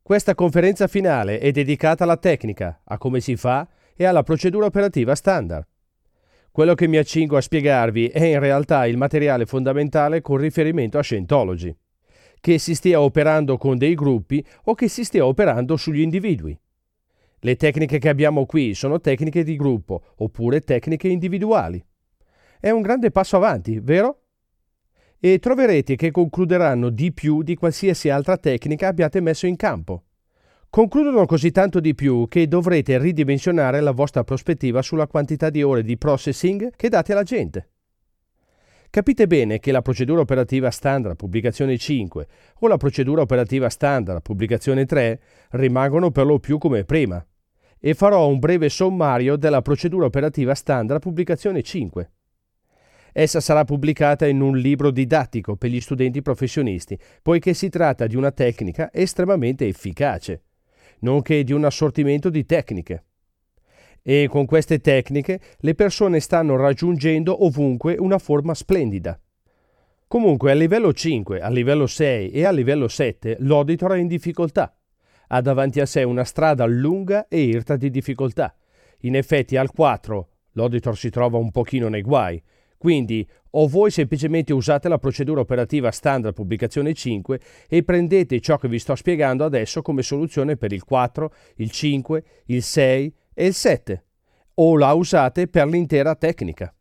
Questa conferenza finale è dedicata alla tecnica, a come si fa e alla procedura operativa standard. Quello che mi accingo a spiegarvi è in realtà il materiale fondamentale con riferimento a Scientology, che si stia operando con dei gruppi o che si stia operando sugli individui. Le tecniche che abbiamo qui sono tecniche di gruppo oppure tecniche individuali. È un grande passo avanti, vero? E troverete che concluderanno di più di qualsiasi altra tecnica abbiate messo in campo. Concludono così tanto di più che dovrete ridimensionare la vostra prospettiva sulla quantità di ore di processing che date alla gente. Capite bene che la procedura operativa standard pubblicazione 5 o la procedura operativa standard pubblicazione 3 rimangono per lo più come prima, e farò un breve sommario della procedura operativa standard pubblicazione 5. Essa sarà pubblicata in un libro didattico per gli studenti professionisti, poiché si tratta di una tecnica estremamente efficace, nonché di un assortimento di tecniche. E con queste tecniche le persone stanno raggiungendo ovunque una forma splendida. Comunque a livello 5, a livello 6 e a livello 7 l'auditor è in difficoltà. Ha davanti a sé una strada lunga e irta di difficoltà. In effetti al 4 l'auditor si trova un pochino nei guai. Quindi o voi semplicemente usate la procedura operativa standard pubblicazione 5 e prendete ciò che vi sto spiegando adesso come soluzione per il 4, il 5, il 6 e il 7, o la usate per l'intera tecnica.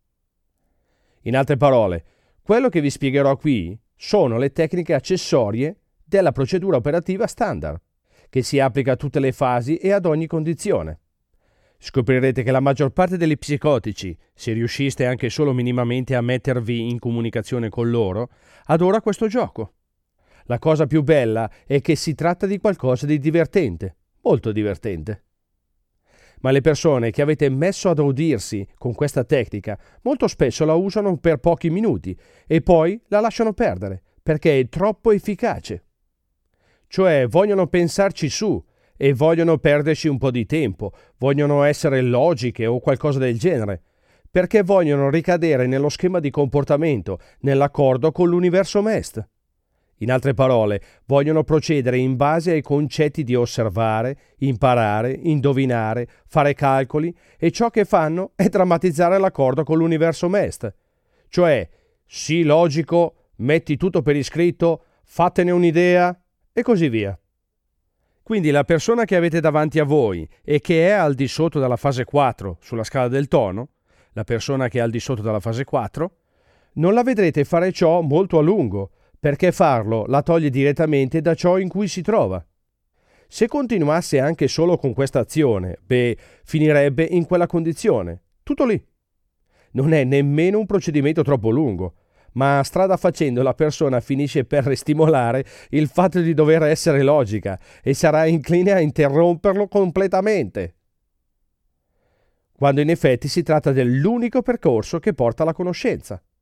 In altre parole, quello che vi spiegherò qui sono le tecniche accessorie della procedura operativa standard, che si applica a tutte le fasi e ad ogni condizione. Scoprirete che la maggior parte degli psicotici, se riusciste anche solo minimamente a mettervi in comunicazione con loro, adora questo gioco. La cosa più bella è che si tratta di qualcosa di divertente, molto divertente. Ma le persone che avete messo ad audirsi con questa tecnica molto spesso la usano per pochi minuti e poi la lasciano perdere perché è troppo efficace. Cioè vogliono pensarci su e vogliono perderci un po' di tempo, vogliono essere logiche o qualcosa del genere, perché vogliono ricadere nello schema di comportamento, nell'accordo con l'universo MEST. In altre parole, vogliono procedere in base ai concetti di osservare, imparare, indovinare, fare calcoli, e ciò che fanno è drammatizzare l'accordo con l'universo MEST. Cioè, sii logico, metti tutto per iscritto, fatene un'idea e così via. Quindi la persona che avete davanti a voi e che è al di sotto della fase 4 sulla scala del tono, la persona che è al di sotto della fase 4, non la vedrete fare ciò molto a lungo, perché farlo la toglie direttamente da ciò in cui si trova. Se continuasse anche solo con questa azione, finirebbe in quella condizione. Tutto lì. Non è nemmeno un procedimento troppo lungo, ma strada facendo la persona finisce per stimolare il fatto di dover essere logica e sarà incline a interromperlo completamente. Quando in effetti si tratta dell'unico percorso che porta alla conoscenza.